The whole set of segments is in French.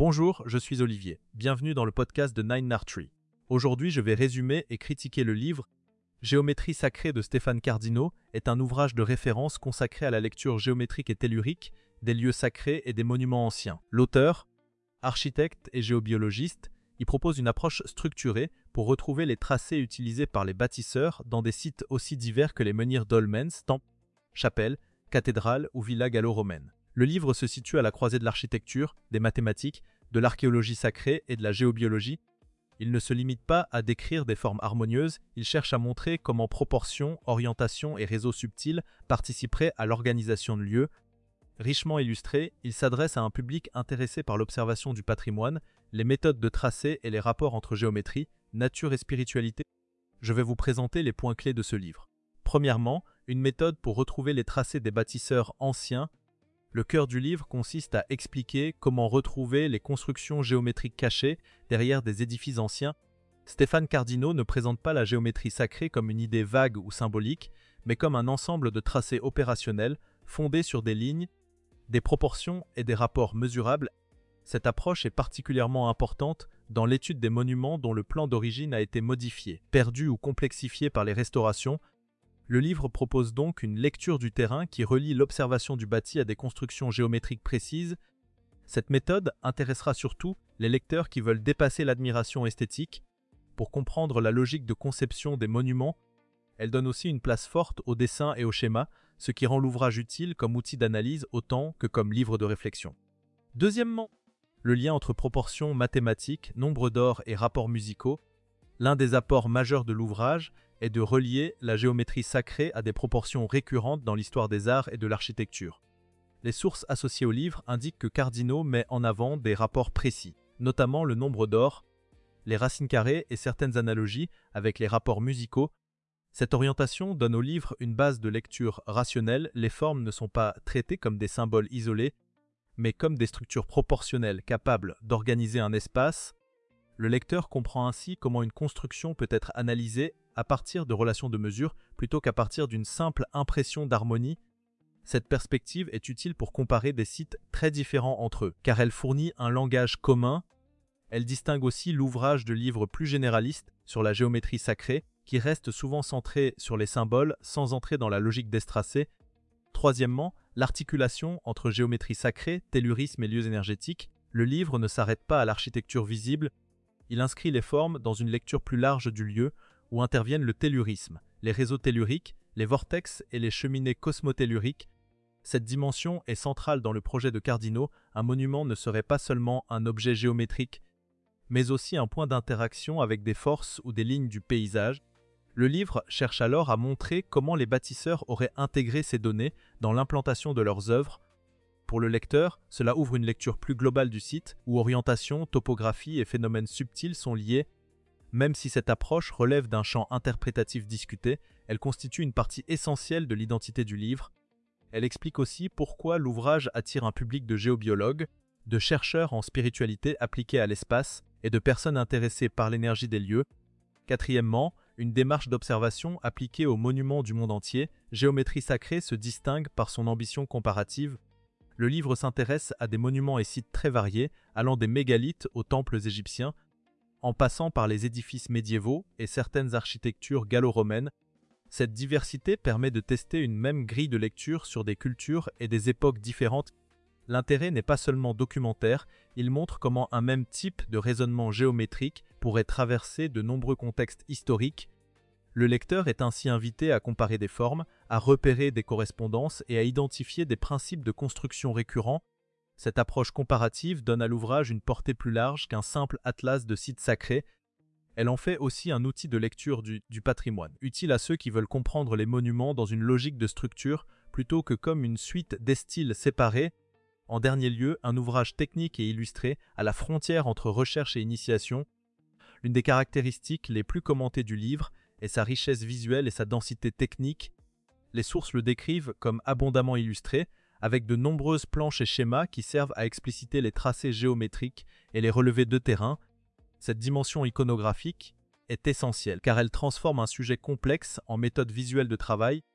Bonjour, je suis Olivier. Bienvenue dans le podcast de Nine Tree. Aujourd'hui, je vais résumer et critiquer le livre Géométrie sacrée de Stéphane Cardino est un ouvrage de référence consacré à la lecture géométrique et tellurique des lieux sacrés et des monuments anciens. L'auteur, architecte et géobiologiste, y propose une approche structurée pour retrouver les tracés utilisés par les bâtisseurs dans des sites aussi divers que les menhirs dolmens, temples, chapelles, cathédrales ou villas gallo-romaines. Le livre se situe à la croisée de l'architecture, des mathématiques, de l'archéologie sacrée et de la géobiologie. Il ne se limite pas à décrire des formes harmonieuses, il cherche à montrer comment proportion, orientation et réseaux subtils participeraient à l'organisation de lieux. Richement illustré, il s'adresse à un public intéressé par l'observation du patrimoine, les méthodes de tracé et les rapports entre géométrie, nature et spiritualité. Je vais vous présenter les points clés de ce livre. Premièrement, une méthode pour retrouver les tracés des bâtisseurs anciens. Le cœur du livre consiste à expliquer comment retrouver les constructions géométriques cachées derrière des édifices anciens. Stéphane Cardino ne présente pas la géométrie sacrée comme une idée vague ou symbolique, mais comme un ensemble de tracés opérationnels fondés sur des lignes, des proportions et des rapports mesurables. Cette approche est particulièrement importante dans l'étude des monuments dont le plan d'origine a été modifié, perdu ou complexifié par les restaurations. Le livre propose donc une lecture du terrain qui relie l'observation du bâti à des constructions géométriques précises. Cette méthode intéressera surtout les lecteurs qui veulent dépasser l'admiration esthétique. Pour comprendre la logique de conception des monuments, elle donne aussi une place forte au dessin et au schéma, ce qui rend l'ouvrage utile comme outil d'analyse autant que comme livre de réflexion. Deuxièmement, le lien entre proportions mathématiques, nombre d'or et rapports musicaux. L'un des apports majeurs de l'ouvrage est de relier la géométrie sacrée à des proportions récurrentes dans l'histoire des arts et de l'architecture. Les sources associées au livre indiquent que Cardino met en avant des rapports précis, notamment le nombre d'or, les racines carrées et certaines analogies avec les rapports musicaux. Cette orientation donne au livre une base de lecture rationnelle. Les formes ne sont pas traitées comme des symboles isolés, mais comme des structures proportionnelles capables d'organiser un espace. Le lecteur comprend ainsi comment une construction peut être analysée à partir de relations de mesure plutôt qu'à partir d'une simple impression d'harmonie. Cette perspective est utile pour comparer des sites très différents entre eux, car elle fournit un langage commun. Elle distingue aussi l'ouvrage de livres plus généralistes sur la géométrie sacrée, qui reste souvent centré sur les symboles sans entrer dans la logique des tracés. Troisièmement, l'articulation entre géométrie sacrée, tellurisme et lieux énergétiques. Le livre ne s'arrête pas à l'architecture visible. Il inscrit les formes dans une lecture plus large du lieu où interviennent le tellurisme, les réseaux telluriques, les vortex et les cheminées cosmotelluriques. Cette dimension est centrale dans le projet de Cardino. Un monument ne serait pas seulement un objet géométrique, mais aussi un point d'interaction avec des forces ou des lignes du paysage. Le livre cherche alors à montrer comment les bâtisseurs auraient intégré ces données dans l'implantation de leurs œuvres. Pour le lecteur, cela ouvre une lecture plus globale du site, où orientation, topographie et phénomènes subtils sont liés. Même si cette approche relève d'un champ interprétatif discuté, elle constitue une partie essentielle de l'identité du livre. Elle explique aussi pourquoi l'ouvrage attire un public de géobiologues, de chercheurs en spiritualité appliquée à l'espace et de personnes intéressées par l'énergie des lieux. Quatrièmement, une démarche d'observation appliquée aux monuments du monde entier. Géométrie sacrée se distingue par son ambition comparative. Le livre s'intéresse à des monuments et sites très variés, allant des mégalithes aux temples égyptiens, en passant par les édifices médiévaux et certaines architectures gallo-romaines. Cette diversité permet de tester une même grille de lecture sur des cultures et des époques différentes. L'intérêt n'est pas seulement documentaire, il montre comment un même type de raisonnement géométrique pourrait traverser de nombreux contextes historiques. Le lecteur est ainsi invité à comparer des formes, à repérer des correspondances et à identifier des principes de construction récurrents. Cette approche comparative donne à l'ouvrage une portée plus large qu'un simple atlas de sites sacrés. Elle en fait aussi un outil de lecture du patrimoine, utile à ceux qui veulent comprendre les monuments dans une logique de structure plutôt que comme une suite d'estiles séparés. En dernier lieu, un ouvrage technique et illustré à la frontière entre recherche et initiation. L'une des caractéristiques les plus commentées du livre est sa richesse visuelle et sa densité technique. Les sources le décrivent comme abondamment illustré, avec de nombreuses planches et schémas qui servent à expliciter les tracés géométriques et les relevés de terrain. Cette dimension iconographique est essentielle car elle transforme un sujet complexe en méthode visuelle de travail.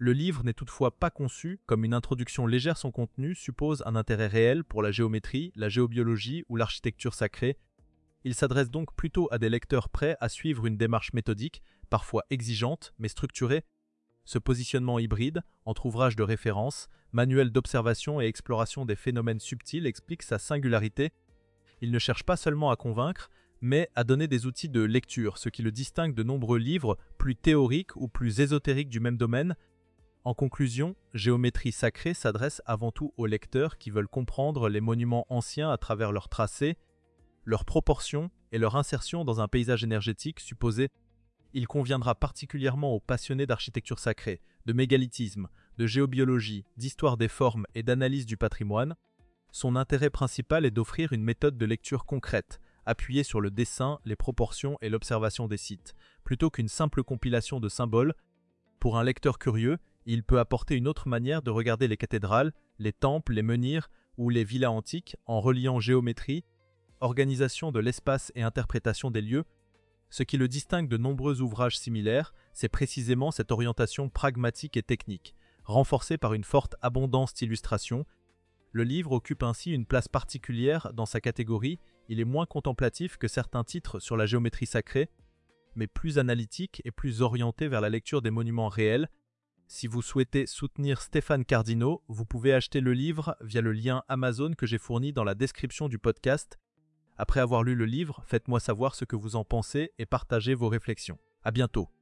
Le livre n'est toutefois pas conçu comme une introduction légère, son contenu suppose un intérêt réel pour la géométrie, la géobiologie ou l'architecture sacrée. Il s'adresse donc plutôt à des lecteurs prêts à suivre une démarche méthodique, parfois exigeante mais structurée. Ce positionnement hybride, entre ouvrage de référence, manuel d'observation et exploration des phénomènes subtils, explique sa singularité. Il ne cherche pas seulement à convaincre, mais à donner des outils de lecture, ce qui le distingue de nombreux livres plus théoriques ou plus ésotériques du même domaine. En conclusion, Géométrie sacrée s'adresse avant tout aux lecteurs qui veulent comprendre les monuments anciens à travers leurs tracés, leurs proportions et leur insertion dans un paysage énergétique supposé. Il conviendra particulièrement aux passionnés d'architecture sacrée, de mégalithisme, de géobiologie, d'histoire des formes et d'analyse du patrimoine. Son intérêt principal est d'offrir une méthode de lecture concrète, appuyée sur le dessin, les proportions et l'observation des sites, plutôt qu'une simple compilation de symboles. Pour un lecteur curieux, il peut apporter une autre manière de regarder les cathédrales, les temples, les menhirs ou les villas antiques en reliant géométrie, organisation de l'espace et interprétation des lieux. Ce qui le distingue de nombreux ouvrages similaires, c'est précisément cette orientation pragmatique et technique, renforcée par une forte abondance d'illustrations. Le livre occupe ainsi une place particulière dans sa catégorie. Il est moins contemplatif que certains titres sur la géométrie sacrée, mais plus analytique et plus orienté vers la lecture des monuments réels. Si vous souhaitez soutenir Stéphane Cardino, vous pouvez acheter le livre via le lien Amazon que j'ai fourni dans la description du podcast. Après avoir lu le livre, faites-moi savoir ce que vous en pensez et partagez vos réflexions. À bientôt.